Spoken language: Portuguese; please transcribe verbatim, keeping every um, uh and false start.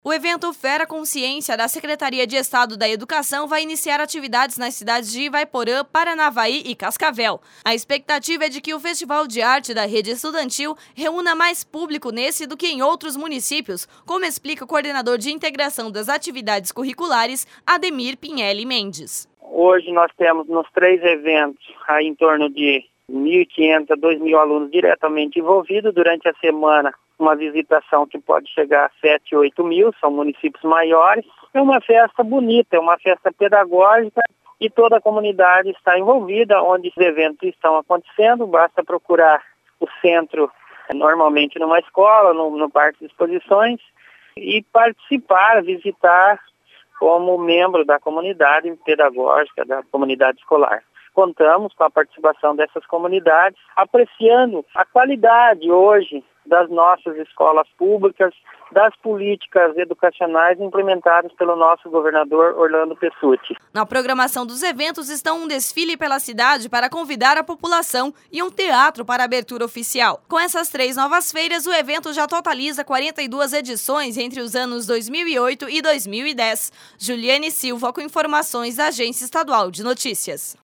O evento Fera Consciência da Secretaria de Estado da Educação vai iniciar atividades nas cidades de Ivaiporã, Paranavaí e Cascavel. A expectativa é de que o Festival de Arte da Rede Estudantil reúna mais público nesse do que em outros municípios, como explica o coordenador de integração das atividades curriculares, Ademir Pinelli Mendes. Hoje nós temos nos três eventos aí em torno de mil e quinhentos a dois mil alunos diretamente envolvidos. Durante a semana, uma visitação que pode chegar a sete, oito mil, são municípios maiores. É uma festa bonita, é uma festa pedagógica e toda a comunidade está envolvida, onde os eventos estão acontecendo. Basta procurar o centro, normalmente numa escola, no, no parque de exposições, e participar, visitar como membro da comunidade pedagógica, da comunidade escolar. Contamos com a participação dessas comunidades, apreciando a qualidade hoje das nossas escolas públicas, das políticas educacionais implementadas pelo nosso governador Orlando Pessutti. Na programação dos eventos estão um desfile pela cidade para convidar a população e um teatro para abertura oficial. Com essas três novas feiras, o evento já totaliza quarenta e duas edições entre os anos dois mil e oito e dois mil e dez. Juliane Silva com informações da Agência Estadual de Notícias.